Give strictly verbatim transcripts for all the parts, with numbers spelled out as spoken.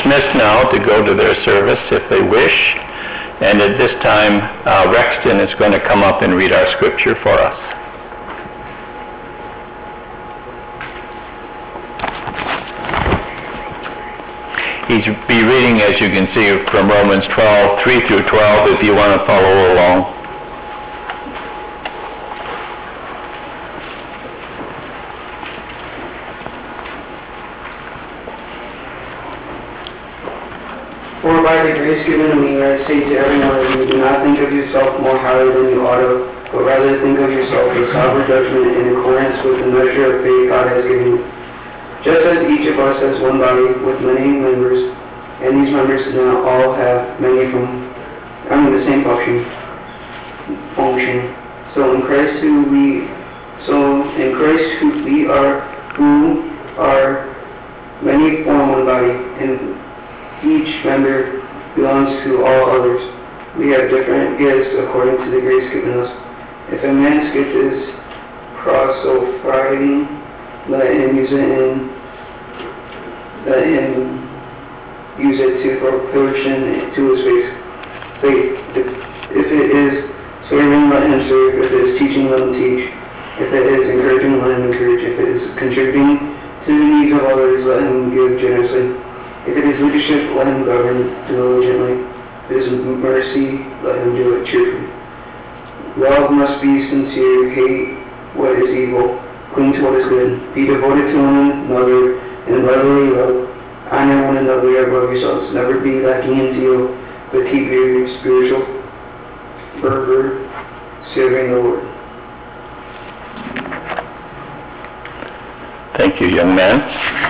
dismissed now to go to their service if they wish. And at this time, uh, Rexton is going to come up and read our scripture for us. He's be reading, as you can see, from Romans twelve, three through twelve, if you want to follow along. For by the grace given to me, I say to every one of you, do not think of yourself more highly than you ought to, but rather think of yourself with sober judgment in accordance with the measure of faith God has given you. Just as each of us has one body with many members, and these members do not all have many from, I mean, the same function, function. So in Christ who we, so in Christ who we are, who are many form one body, and each member belongs to all others. We have different gifts according to the grace given us. If a man's gift is prosophiting, let him use it in, let him use it to proportion to his faith. Faith. If, if it is serving, let him serve. If it is teaching, let him teach. If it is encouraging, let him encourage. If it is contributing to the needs of others, let him give generously. If it is leadership, let him govern diligently. If it is mercy, let him do it cheerfully. Love must be sincere. Hate what is evil. Cling to what is good. Be devoted to one another in brotherly love. Honor one another above yourselves. Never be lacking in zeal, but keep your spiritual fervor serving the Lord. Thank you, young man.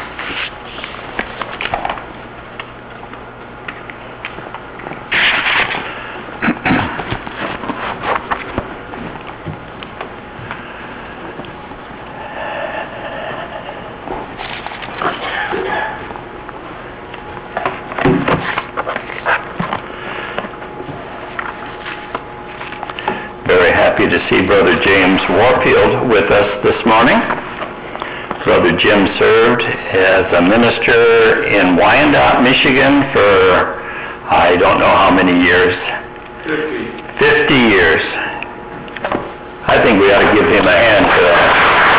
To see Brother James Warfield with us this morning. Brother Jim served as a minister in Wyandotte, Michigan for I don't know how many years. Fifty. Fifty years. I think we ought to give him a hand for that.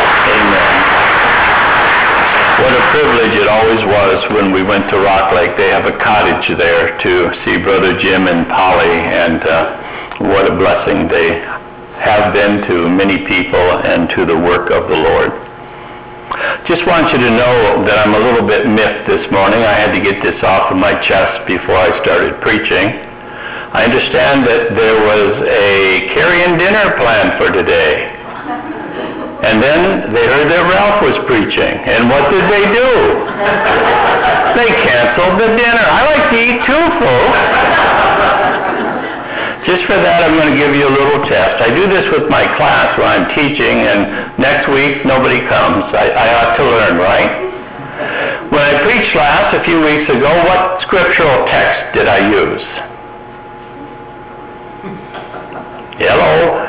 Amen. What a privilege it always was when we went to Rock Lake. They have a cottage there to see Brother Jim and Polly, and uh, what a blessing they have been to many people and to the work of the Lord. Just want you to know that I'm a little bit miffed this morning. I had to get this off of my chest before I started preaching. I understand that there was a carry-in dinner planned for today. And then they heard that Ralph was preaching. And what did they do? They canceled the dinner. I like to eat too, folks. Just for that, I'm going to give you a little test. I do this with my class when I'm teaching, and next week, nobody comes. I, I ought to learn, right? When I preached last, a few weeks ago, what scriptural text did I use? Hello?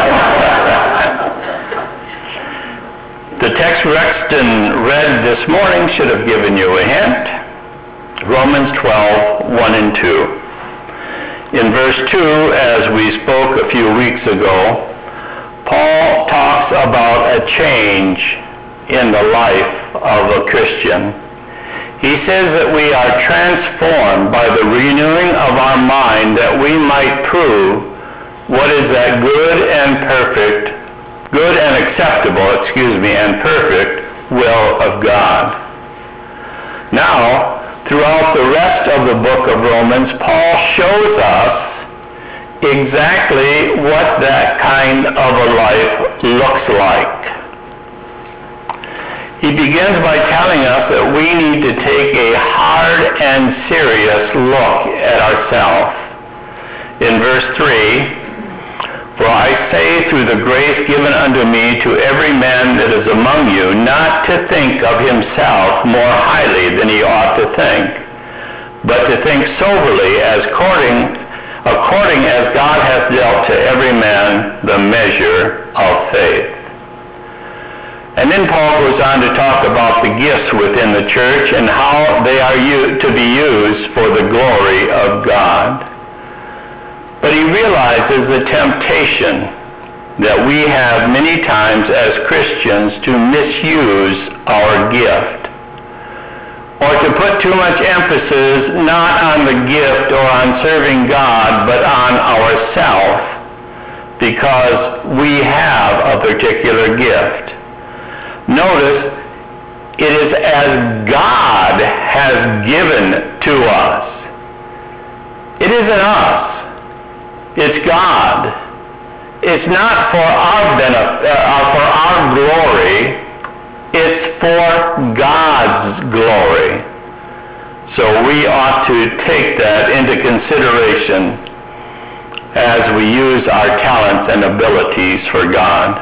The text Rexton read this morning should have given you a hint. Romans twelve, one and two. In verse two, as we spoke a few weeks ago, Paul talks about a change in the life of a Christian. He says that we are transformed by the renewing of our mind, that we might prove what is that good and perfect, good and acceptable, excuse me, and perfect will of God. Now, throughout the rest of the book of Romans, Paul shows us exactly what that kind of a life looks like. He begins by telling us that we need to take a hard and serious look at ourselves. In verse three, for I say through the grace given unto me to every man that is among you, not to think of himself more highly than he ought to think, but to think soberly, as according, according as God hath dealt to every man the measure of faith. And then Paul goes on to talk about the gifts within the church and how they are u- to be used for the glory of God. But he realizes the temptation that we have many times as Christians to misuse our gift, or to put too much emphasis not on the gift or on serving God, but on ourself, because we have a particular gift. Notice, it is as God has given to us. It isn't us. It's God. It's not for our benefit, uh, for our glory. It's for God's glory. So we ought to take that into consideration as we use our talents and abilities for God.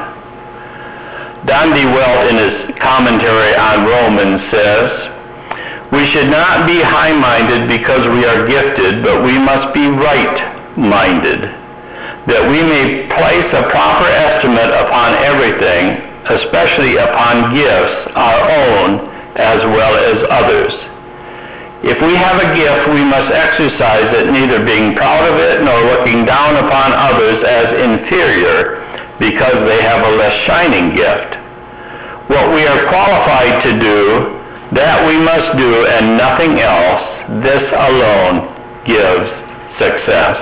Don D. Welt, in his commentary on Romans, says, "We should not be high-minded because we are gifted, but we must be right-minded, that we may place a proper estimate upon everything, especially upon gifts, our own as well as others. If we have a gift, we must exercise it, neither being proud of it nor looking down upon others as inferior because they have a less shining gift. What we are qualified to do, that we must do, and nothing else. This alone gives success."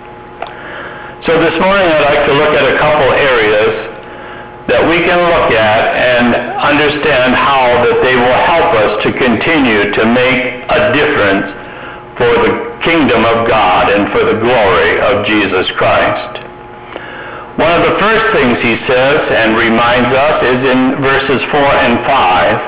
So this morning I'd like to look at a couple areas that we can look at and understand how that they will help us to continue to make a difference for the kingdom of God and for the glory of Jesus Christ. One of the first things he says and reminds us is in verses four and five,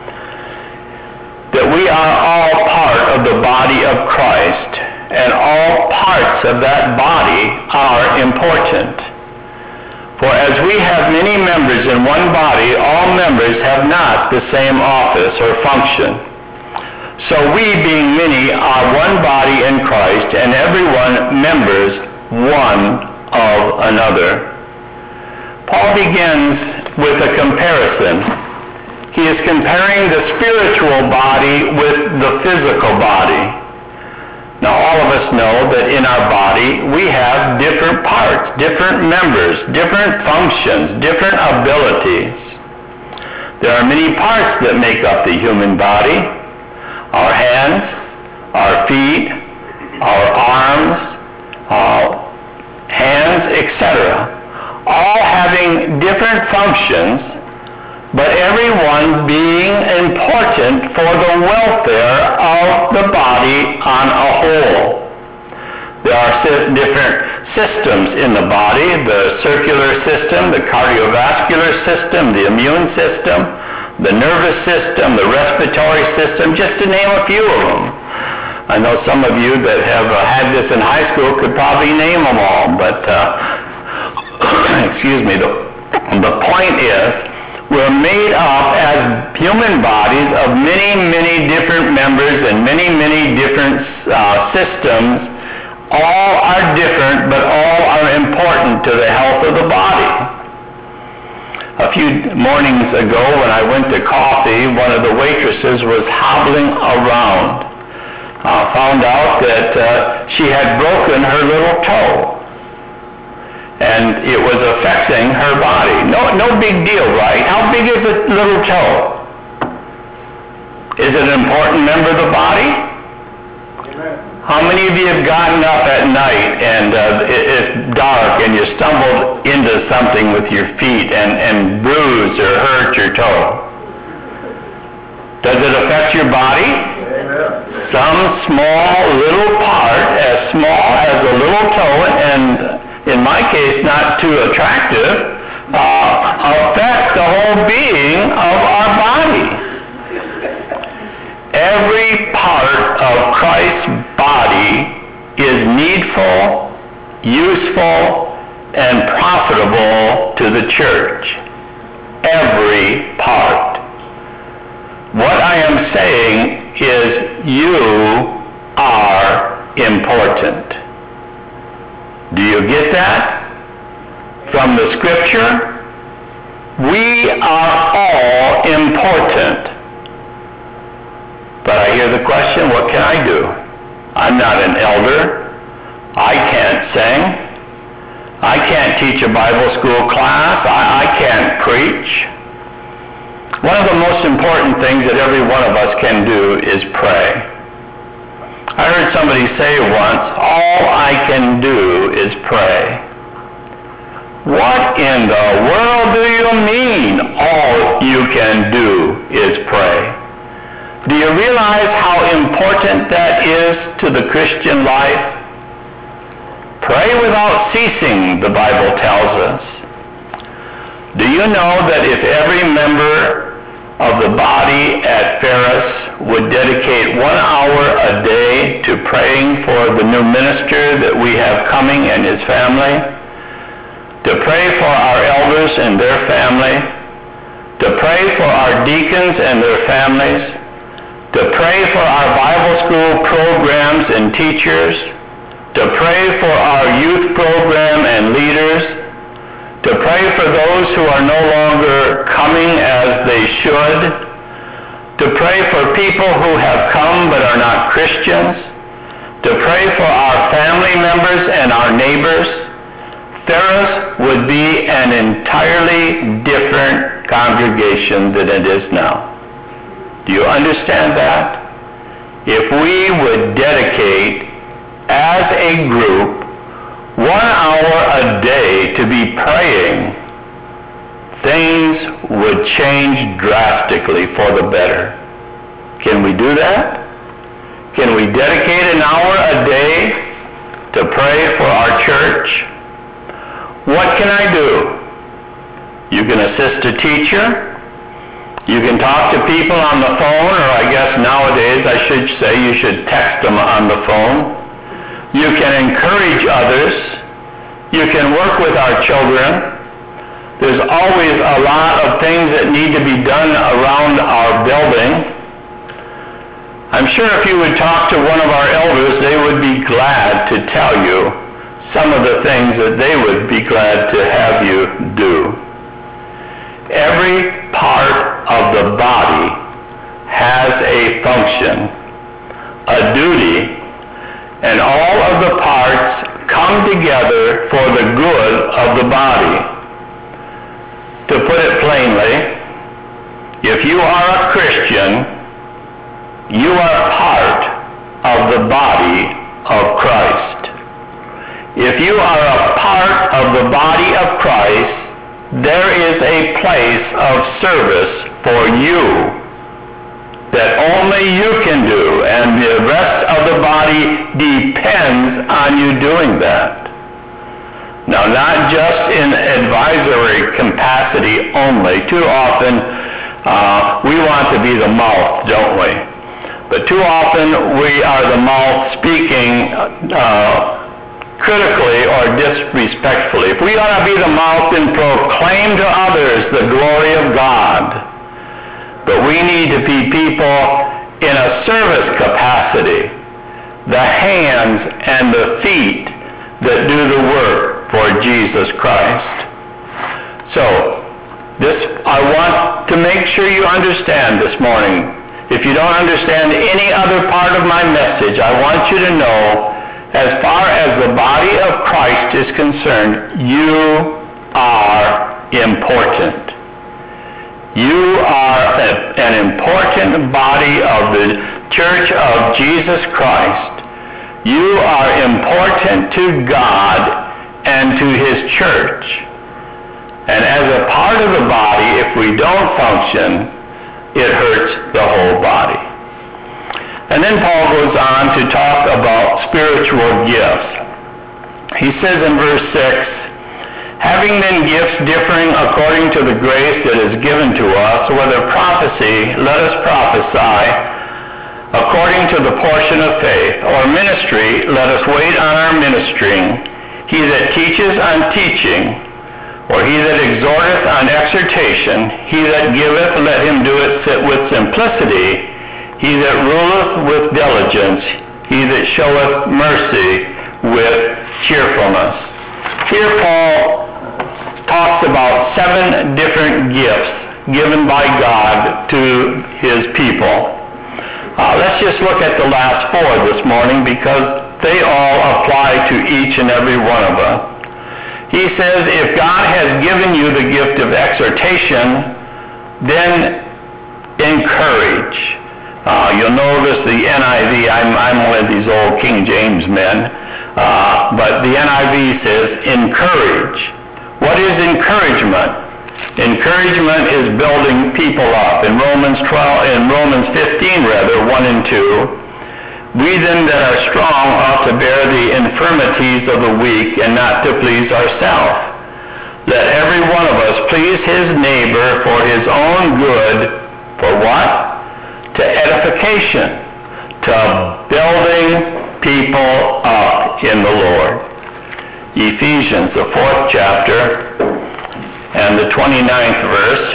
that we are all part of the body of Christ, and all parts of that body are important. For as we have many members in one body, all members have not the same office or function. So we, being many, are one body in Christ, and everyone members one of another. Paul begins with a comparison. He is comparing the spiritual body with the physical body. Now, all of us know that in our body we have different parts, different members, different functions, different abilities. There are many parts that make up the human body: our hands, our feet, our arms, uh, hands, et cetera, all having different functions, but everyone being important for the welfare of the body on a whole. There are different systems in the body: the circular system, the cardiovascular system, the immune system, the nervous system, the respiratory system, just to name a few of them. I know some of you that have uh, had this in high school could probably name them all, but uh, excuse me, the, the point is, we're made up as human bodies of many, many different members and many, many different uh, systems. All are different, but all are important to the health of the body. A few mornings ago when I went to coffee, one of the waitresses was hobbling around. Uh, found out that uh, she had broken her little toe, and it was affecting her body. No, no big deal, right? How big is a little toe? Is it an important member of the body? Amen. How many of you have gotten up at night and uh, it, it's dark and you stumbled into something with your feet and, and bruised or hurt your toe? Does it affect your body? Amen. Some small little part, as small as a little toe, and in my case, not too attractive, uh, affects the whole being of our body. Every part of Christ's body is needful, useful, and profitable to the church. Every part. What I am saying is you are important. Do you get that from the scripture? We are all important. But I hear the question, what can I do? I'm not an elder. I can't sing. I can't teach a Bible school class. I, I can't preach. One of the most important things that every one of us can do is pray. I heard somebody say once, all I can do is pray. What in the world do you mean, all you can do is pray? Do you realize how important that is to the Christian life? Pray without ceasing, the Bible tells us. Do you know that if every member of the body at Ferris would dedicate one hour a day to praying for the new minister that we have coming and his family, to pray for our elders and their family, to pray for our deacons and their families, to pray for our Bible school programs and teachers, to pray for our youth program and leaders, to pray for those who are no longer coming as they should, to pray for people who have come but are not Christians, to pray for our family members and our neighbors, Ferris would be an entirely different congregation than it is now. Do you understand that? If we would dedicate as a group one hour a day to be praying, things would change drastically for the better. Can we do that? Can we dedicate an hour a day to pray for our church? What can I do? You can assist a teacher. You can talk to people on the phone, or I guess nowadays I should say you should text them on the phone. You can encourage others. You can work with our children. There's always a lot of things that need to be done around our building. I'm sure if you would talk to one of our elders, they would be glad to tell you some of the things that they would be glad to have you do. Every part of the body has a function, a duty, and all of the parts come together for the good of the body. To put it plainly, if you are a Christian, you are part of the body of Christ. If you are a part of the body of Christ, there is a place of service for you that only you can do, and the rest of the body depends on you doing that. Now, not just in advisory capacity only. Too often, uh, we want to be the mouth, don't we? But too often, we are the mouth speaking uh, critically or disrespectfully. If we ought to be the mouth and proclaim to others the glory of God, but we need to be people in a service capacity, the hands and the feet that do the work for Jesus Christ. So, this I want to make sure you understand this morning. If you don't understand any other part of my message, I want you to know, as far as the body of Christ is concerned, you are important. You are a, an important body of the Church of Jesus Christ. You are important to God and to His church. And as a part of the body, if we don't function, it hurts the whole body. And then Paul goes on to talk about spiritual gifts. He says in verse six, having then gifts differing according to the grace that is given to us, whether prophecy, let us prophesy according to the portion of faith, or ministry, let us wait on our ministering. He that teaches on teaching, or he that exhorteth on exhortation, he that giveth, let him do it with simplicity. He that ruleth with diligence, he that showeth mercy with cheerfulness. Here Paul talks about seven different gifts given by God to his people. Uh, let's just look at the last four this morning because they all apply to each and every one of us. He says, if God has given you the gift of exhortation, then encourage. Uh, you'll notice the N I V, I'm, I'm one of these old King James men, uh, but the N I V says encourage. What is encouragement? Encouragement is building people up. In Romans twelve, in Romans fifteen rather, one and two, we then that are strong ought to bear the infirmities of the weak and not to please ourselves. Let every one of us please his neighbor for his own good. For what? To edification, to building people up in the Lord. Ephesians, the fourth chapter, and the twenty-ninth verse.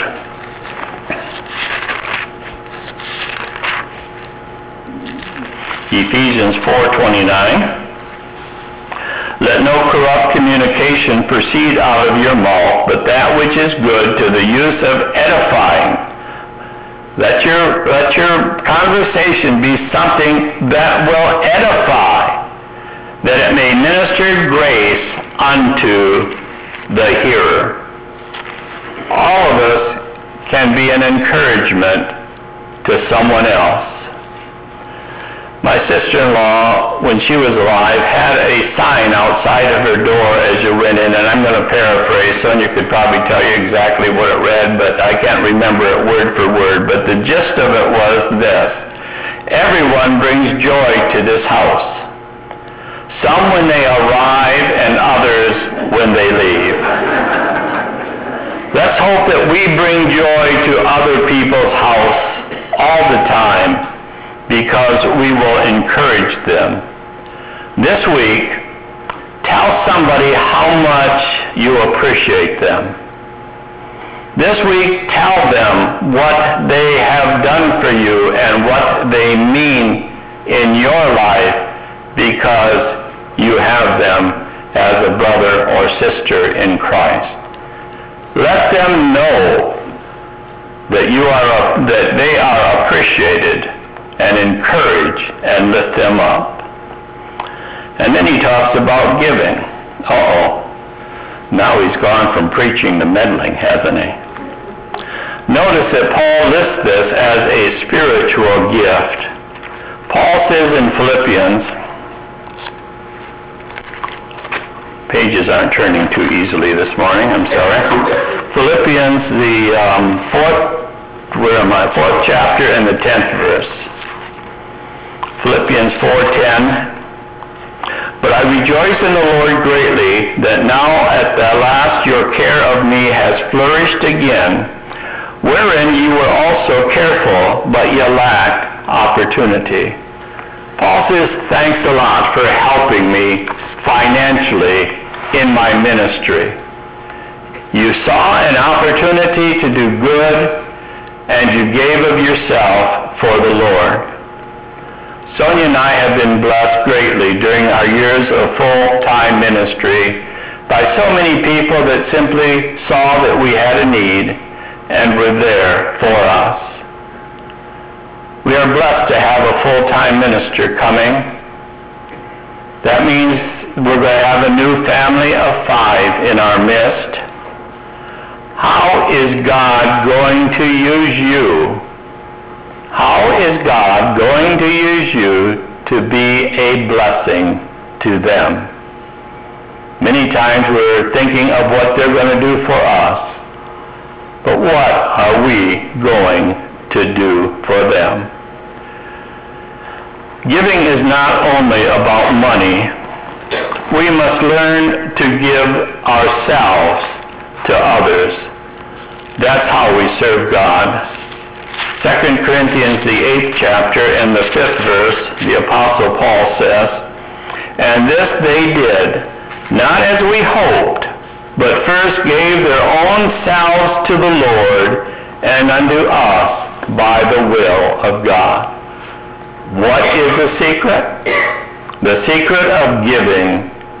Ephesians four twenty-nine. Let no corrupt communication proceed out of your mouth, but that which is good to the use of edifying. Let your, let your conversation be something that will edify, that it may minister grace unto the hearer. All of us can be an encouragement to someone else. My sister-in-law, when she was alive, had a sign outside of her door as you went in, and I'm going to paraphrase. Sonia could probably tell you exactly what it read, but I can't remember it word for word. But the gist of it was this: everyone brings joy to this house. Some when they arrive and others when they leave. Let's hope that we bring joy to other people's house all the time, because we will encourage them. This week, tell somebody how much you appreciate them. This week, tell them what they have done for you and what they mean in your life because you have them as a brother or sister in Christ. Let them know that you are that they are appreciated, and encourage and lift them up. And then he talks about giving. Uh-oh. Now he's gone from preaching to meddling, hasn't he? Notice that Paul lists this as a spiritual gift. Paul says in Philippians, pages aren't turning too easily this morning, I'm sorry. Philippians, the um, fourth, where am I? Fourth chapter and the tenth verse. Philippians four ten. But I rejoice in the Lord greatly that now at the last your care of me has flourished again, wherein ye were also careful, but ye lacked opportunity. Paul says, thanks a lot for helping me financially in my ministry. You saw an opportunity to do good, and you gave of yourself for the Lord. Sonia and I have been blessed greatly during our years of full-time ministry by so many people that simply saw that we had a need and were there for us. We are blessed to have a full-time minister coming. That means we're going to have a new family of five in our midst. How is God going to use you? How is God going to use you to be a blessing to them? Many times we're thinking of what they're going to do for us, but what are we going to do for them? Giving is not only about money. We must learn to give ourselves to others. That's how we serve God. Second Corinthians, the eighth chapter, and the fifth verse, the Apostle Paul says, and this they did, not as we hoped, but first gave their own selves to the Lord, and unto us by the will of God. What is the secret? The secret of giving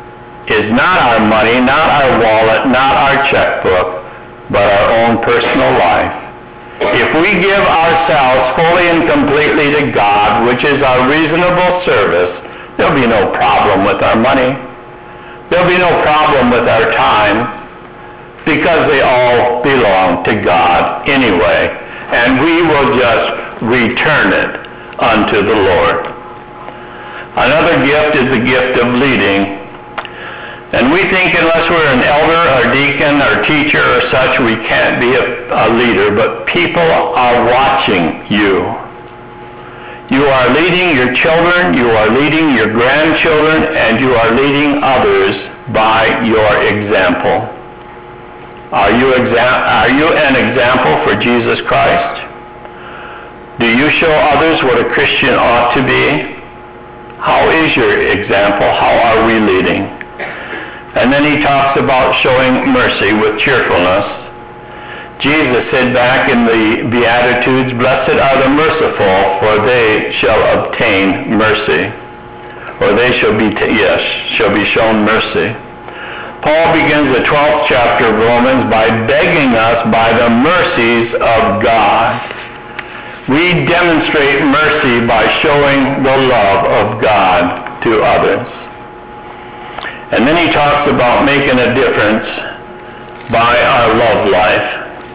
is not our money, not our wallet, not our checkbook, but our own personal life. If we give ourselves fully and completely to God, which is our reasonable service, there'll be no problem with our money. There'll be no problem with our time, because they all belong to God anyway, and we will just return it unto the Lord. Another gift is the gift of leading. And we think unless we're an elder or deacon or teacher or such, we can't be a, a leader, but people are watching you. You are leading your children, you are leading your grandchildren, and you are leading others by your example. Are you, exa- are you an example for Jesus Christ? Do you show others what a Christian ought to be? How is your example? How are we leading? And then he talks about showing mercy with cheerfulness. Jesus said back in the Beatitudes, "Blessed are the merciful, for they shall obtain mercy." Or they shall be, t- yes, shall be shown mercy. Paul begins the twelfth chapter of Romans by begging us by the mercies of God. We demonstrate mercy by showing the love of God to others. And then he talks about making a difference by our love life.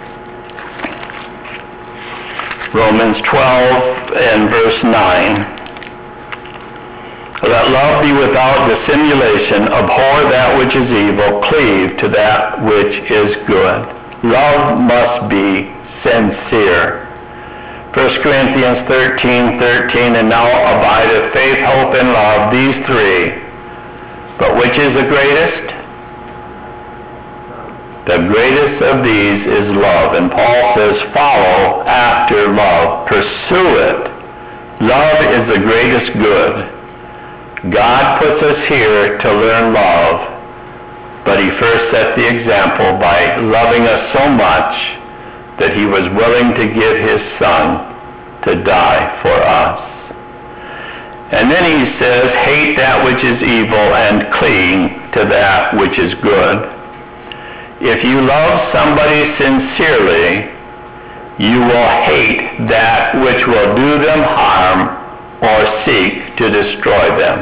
Romans twelve and verse nine. Let love be without dissimulation, abhor that which is evil, cleave to that which is good. Love must be sincere. First Corinthians thirteen thirteen, and now abideth faith, hope, and love, these three. But which is the greatest? The greatest of these is love. And Paul says, follow after love. Pursue it. Love is the greatest good. God puts us here to learn love, but he first set the example by loving us so much that he was willing to give his son to die for us. And then he says, hate that which is evil and cling to that which is good. If you love somebody sincerely, you will hate that which will do them harm or seek to destroy them.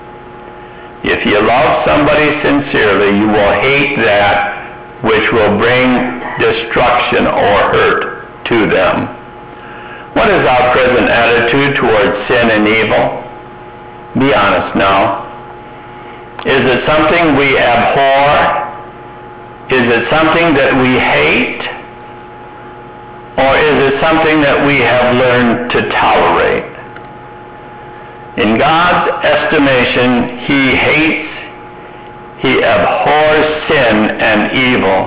If you love somebody sincerely, you will hate that which will bring destruction or hurt to them. What is our present attitude towards sin and evil? Be honest now. Is it something we abhor? Is it something that we hate? Or is it something that we have learned to tolerate? In God's estimation, he hates, he abhors sin and evil.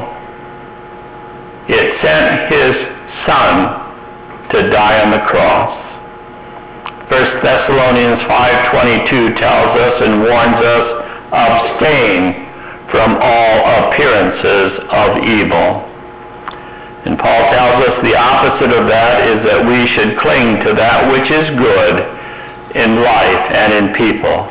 It sent his son to die on the cross. First Thessalonians five twenty-two tells us and warns us, abstain from all appearances of evil. And Paul tells us the opposite of that is that we should cling to that which is good in life and in people.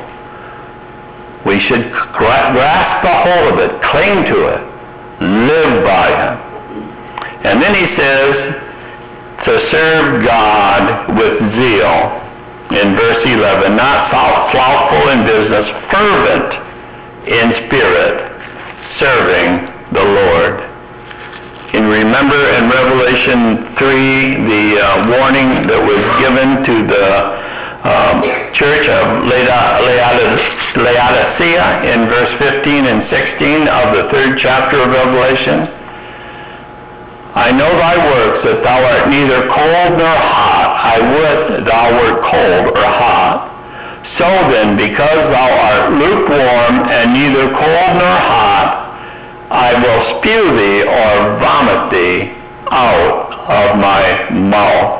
We should grasp a hold of it, cling to it, live by it. And then he says to serve God with zeal. In verse eleven, not slothful in business, fervent in spirit, serving the Lord. Can you remember in Revelation three the uh, warning that was given to the um, church of Laodicea in verse fifteen and sixteen of the third chapter of Revelation? I know thy works, that thou art neither cold nor hot. I would thou wert cold or hot. So then, because thou art lukewarm and neither cold nor hot, I will spew thee or vomit thee out of my mouth.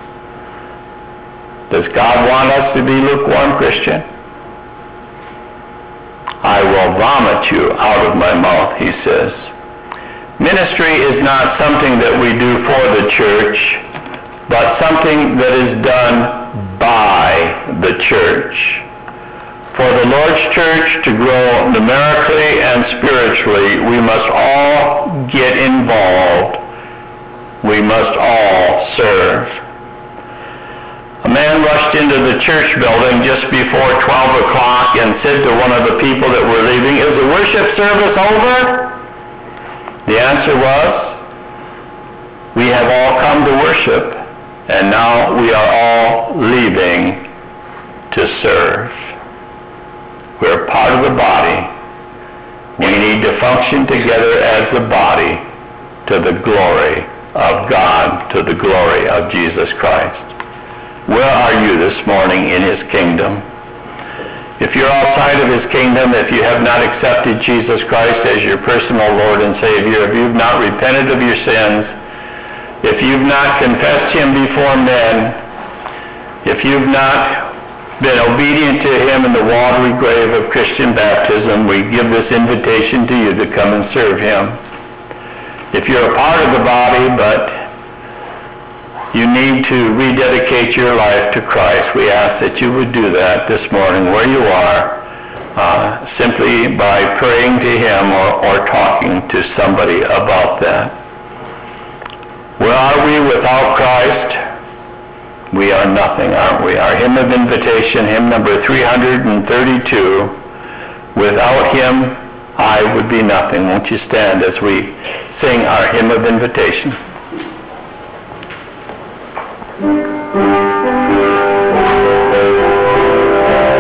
Does God want us to be lukewarm, Christian? I will vomit you out of my mouth, he says. Ministry is not something that we do for the church, but something that is done by the church. For the Lord's church to grow numerically and spiritually, we must all get involved. We must all serve. A man rushed into the church building just before twelve o'clock and said to one of the people that were leaving, "Is the worship service over?" The answer was, "We have all come to worship, and now we are all leaving to serve." We're part of the body. We need to function together as the body to the glory of God, to the glory of Jesus Christ. Where are you this morning in His kingdom? If you're outside of His kingdom, if you have not accepted Jesus Christ as your personal Lord and Savior, if you've not repented of your sins, if you've not confessed Him before men, if you've not been obedient to Him in the watery grave of Christian baptism, we give this invitation to you to come and serve Him. If you're a part of the body, but you need to rededicate your life to Christ, we ask that you would do that this morning where you are, uh, simply by praying to Him or, or talking to somebody about that. Where are we without Christ? We are nothing, aren't we? Our hymn of invitation, hymn number three hundred thirty-two, "Without Him I would be nothing." Won't you stand as we sing our hymn of invitation?